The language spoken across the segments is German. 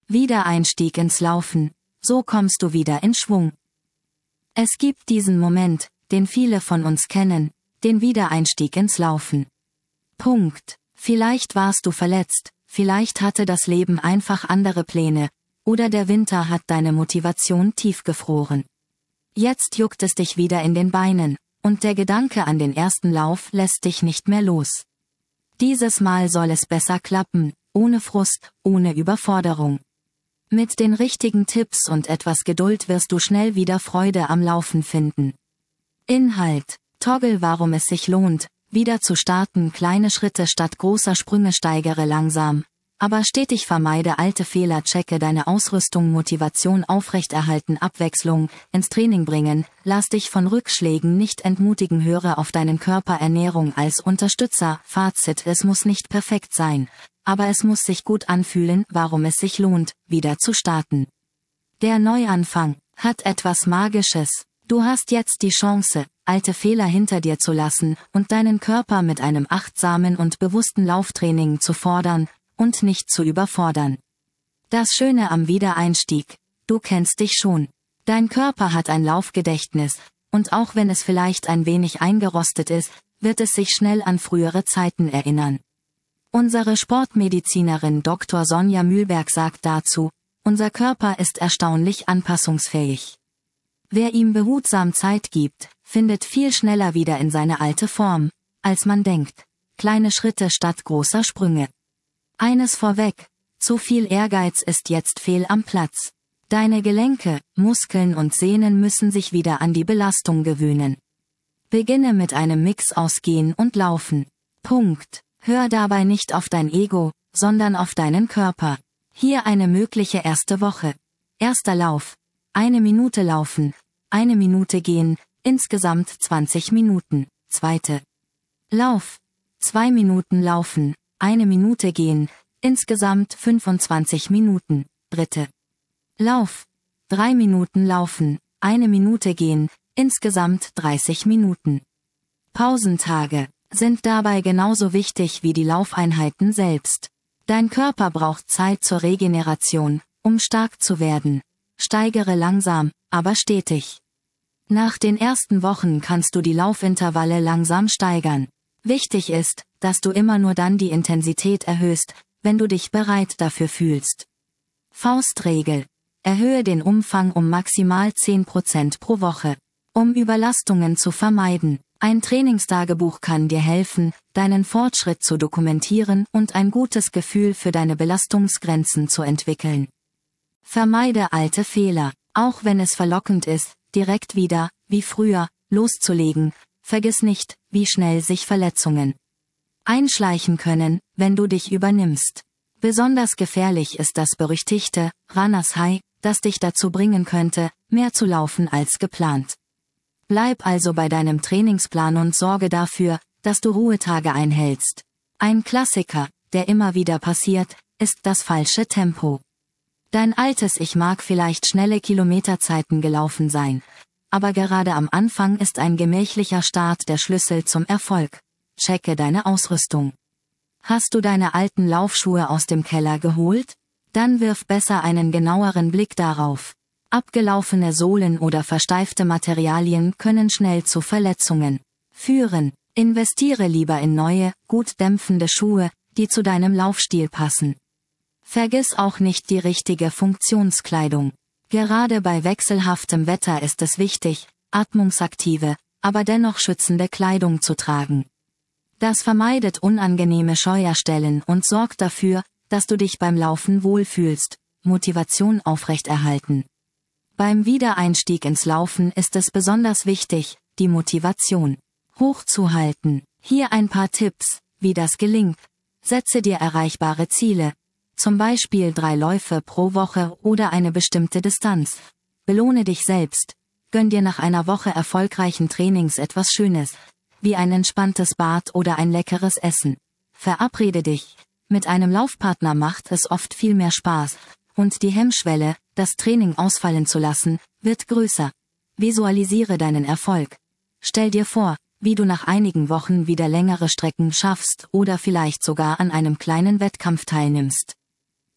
Wiedereinstieg ins Laufen. So kommst du wieder in Schwung. Es gibt diesen Moment, den viele von uns kennen, den Wiedereinstieg ins Laufen. Punkt. Vielleicht warst du verletzt, vielleicht hatte das Leben einfach andere Pläne, oder der Winter hat deine Motivation tiefgefroren. Jetzt juckt es dich wieder in den Beinen, und der Gedanke an den ersten Lauf lässt dich nicht mehr los. Dieses Mal soll es besser klappen, ohne Frust, ohne Überforderung. Mit den richtigen Tipps und etwas Geduld wirst du schnell wieder Freude am Laufen finden. Inhalt: Toggle, warum es sich lohnt, wieder zu starten. Kleine Schritte statt großer Sprünge. Steigere langsam, aber stetig. Vermeide alte Fehler. Checke deine Ausrüstung. Motivation aufrechterhalten. Abwechslung ins Training bringen. Lass dich von Rückschlägen nicht entmutigen. Höre auf deinen Körper. Ernährung als Unterstützer. Fazit: Es muss nicht perfekt sein, aber es muss sich gut anfühlen. Warum es sich lohnt, wieder zu starten. Der Neuanfang hat etwas Magisches. Du hast jetzt die Chance, alte Fehler hinter dir zu lassen und deinen Körper mit einem achtsamen und bewussten Lauftraining zu fordern und nicht zu überfordern. Das Schöne am Wiedereinstieg: Du kennst dich schon. Dein Körper hat ein Laufgedächtnis, und auch wenn es vielleicht ein wenig eingerostet ist, wird es sich schnell an frühere Zeiten erinnern. Unsere Sportmedizinerin Dr. Sonja Mühlberg sagt dazu: Unser Körper ist erstaunlich anpassungsfähig. Wer ihm behutsam Zeit gibt, findet viel schneller wieder in seine alte Form, als man denkt. Kleine Schritte statt großer Sprünge. Eines vorweg: Zu viel Ehrgeiz ist jetzt fehl am Platz. Deine Gelenke, Muskeln und Sehnen müssen sich wieder an die Belastung gewöhnen. Beginne mit einem Mix aus Gehen und Laufen. Punkt. Hör dabei nicht auf dein Ego, sondern auf deinen Körper. Hier eine mögliche erste Woche. Erster Lauf: 1 Minute laufen, 1 Minute gehen, insgesamt 20 Minuten. Zweite Lauf: 2 Minuten laufen, 1 Minute gehen, insgesamt 25 Minuten. Dritte Lauf: 3 Minuten laufen, 1 Minute gehen, insgesamt 30 Minuten. Pausentage sind dabei genauso wichtig wie die Laufeinheiten selbst. Dein Körper braucht Zeit zur Regeneration, um stark zu werden. Steigere langsam, aber stetig. Nach den ersten Wochen kannst du die Laufintervalle langsam steigern. Wichtig ist, dass du immer nur dann die Intensität erhöhst, wenn du dich bereit dafür fühlst. Faustregel: Erhöhe den Umfang um maximal 10% pro Woche, um Überlastungen zu vermeiden. Ein Trainingstagebuch kann dir helfen, deinen Fortschritt zu dokumentieren und ein gutes Gefühl für deine Belastungsgrenzen zu entwickeln. Vermeide alte Fehler, auch wenn es verlockend ist, direkt wieder, wie früher, loszulegen. Vergiss nicht, wie schnell sich Verletzungen einschleichen können, wenn du dich übernimmst. Besonders gefährlich ist das berüchtigte Runners High, das dich dazu bringen könnte, mehr zu laufen als geplant. Bleib also bei deinem Trainingsplan und sorge dafür, dass du Ruhetage einhältst. Ein Klassiker, der immer wieder passiert, ist das falsche Tempo. Dein altes Ich mag vielleicht schnelle Kilometerzeiten gelaufen sein, aber gerade am Anfang ist ein gemächlicher Start der Schlüssel zum Erfolg. Checke deine Ausrüstung. Hast du deine alten Laufschuhe aus dem Keller geholt? Dann wirf besser einen genaueren Blick darauf. Abgelaufene Sohlen oder versteifte Materialien können schnell zu Verletzungen führen. Investiere lieber in neue, gut dämpfende Schuhe, die zu deinem Laufstil passen. Vergiss auch nicht die richtige Funktionskleidung. Gerade bei wechselhaftem Wetter ist es wichtig, atmungsaktive, aber dennoch schützende Kleidung zu tragen. Das vermeidet unangenehme Scheuerstellen und sorgt dafür, dass du dich beim Laufen wohlfühlst. Motivation aufrechterhalten. Beim Wiedereinstieg ins Laufen ist es besonders wichtig, die Motivation hochzuhalten. Hier ein paar Tipps, wie das gelingt. Setze dir erreichbare Ziele. Zum Beispiel 3 Läufe pro Woche oder eine bestimmte Distanz. Belohne dich selbst. Gönn dir nach einer Woche erfolgreichen Trainings etwas Schönes, wie ein entspanntes Bad oder ein leckeres Essen. Verabrede dich. Mit einem Laufpartner macht es oft viel mehr Spaß, und die Hemmschwelle, das Training ausfallen zu lassen, wird größer. Visualisiere deinen Erfolg. Stell dir vor, wie du nach einigen Wochen wieder längere Strecken schaffst oder vielleicht sogar an einem kleinen Wettkampf teilnimmst.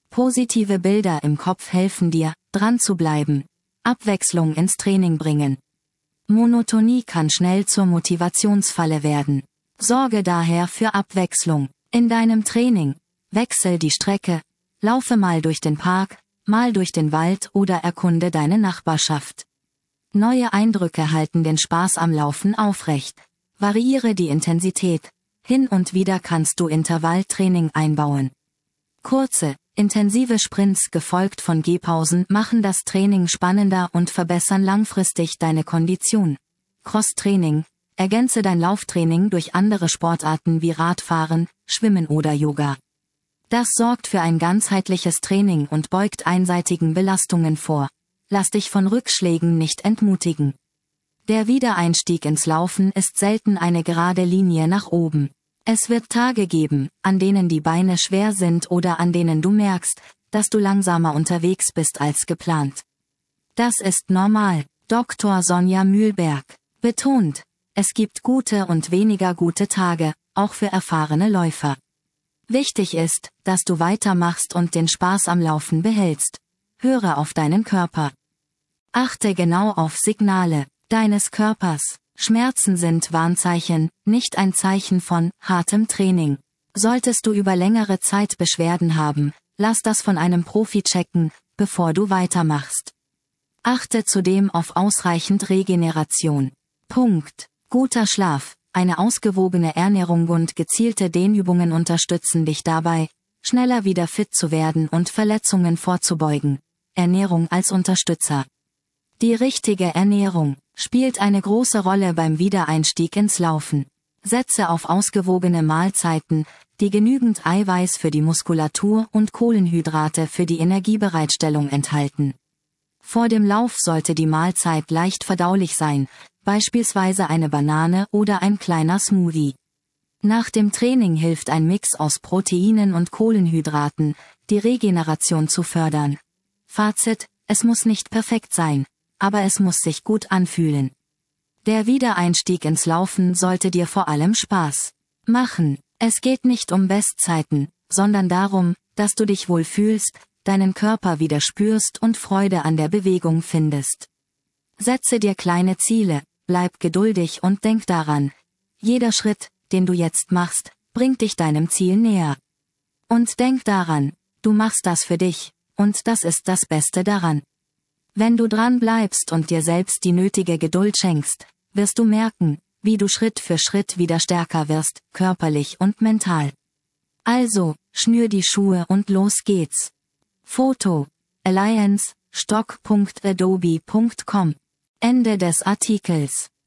Positive Bilder im Kopf helfen dir, dran zu bleiben. Abwechslung ins Training bringen. Monotonie kann schnell zur Motivationsfalle werden. Sorge daher für Abwechslung. In deinem Training. Wechsel die Strecke. Laufe mal durch den Park, mal durch den Wald oder erkunde deine Nachbarschaft. Neue Eindrücke halten den Spaß am Laufen aufrecht. Variiere die Intensität. Hin und wieder kannst du Intervalltraining einbauen. Kurze, intensive Sprints gefolgt von Gehpausen machen das Training spannender und verbessern langfristig deine Kondition. Cross-Training. Ergänze dein Lauftraining durch andere Sportarten wie Radfahren, Schwimmen oder Yoga. Das sorgt für ein ganzheitliches Training und beugt einseitigen Belastungen vor. Lass dich von Rückschlägen nicht entmutigen. Der Wiedereinstieg ins Laufen ist selten eine gerade Linie nach oben. Es wird Tage geben, an denen die Beine schwer sind oder an denen du merkst, dass du langsamer unterwegs bist als geplant. Das ist normal. Dr. Sonja Mühlberg betont, es gibt gute und weniger gute Tage, auch für erfahrene Läufer. Wichtig ist, dass du weitermachst und den Spaß am Laufen behältst. Höre auf deinen Körper. Achte genau auf Signale deines Körpers. Schmerzen sind Warnzeichen, nicht ein Zeichen von hartem Training. Solltest du über längere Zeit Beschwerden haben, lass das von einem Profi checken, bevor du weitermachst. Achte zudem auf ausreichend Regeneration. Punkt. Guter Schlaf, eine ausgewogene Ernährung und gezielte Dehnübungen unterstützen dich dabei, schneller wieder fit zu werden und Verletzungen vorzubeugen. Ernährung als Unterstützer. Die richtige Ernährung spielt eine große Rolle beim Wiedereinstieg ins Laufen. Setze auf ausgewogene Mahlzeiten, die genügend Eiweiß für die Muskulatur und Kohlenhydrate für die Energiebereitstellung enthalten. Vor dem Lauf sollte die Mahlzeit leicht verdaulich sein, beispielsweise eine Banane oder ein kleiner Smoothie. Nach dem Training hilft ein Mix aus Proteinen und Kohlenhydraten, die Regeneration zu fördern. Fazit: Es muss nicht perfekt sein, aber es muss sich gut anfühlen. Der Wiedereinstieg ins Laufen sollte dir vor allem Spaß machen. Es geht nicht um Bestzeiten, sondern darum, dass du dich wohl fühlst, deinen Körper wieder spürst und Freude an der Bewegung findest. Setze dir kleine Ziele, bleib geduldig und denk daran, jeder Schritt, den du jetzt machst, bringt dich deinem Ziel näher. Und denk daran, du machst das für dich, und das ist das Beste daran. Wenn du dran bleibst und dir selbst die nötige Geduld schenkst, wirst du merken, wie du Schritt für Schritt wieder stärker wirst, körperlich und mental. Also, schnür die Schuhe und los geht's. Foto: alliance.stock.adobe.com. Ende des Artikels.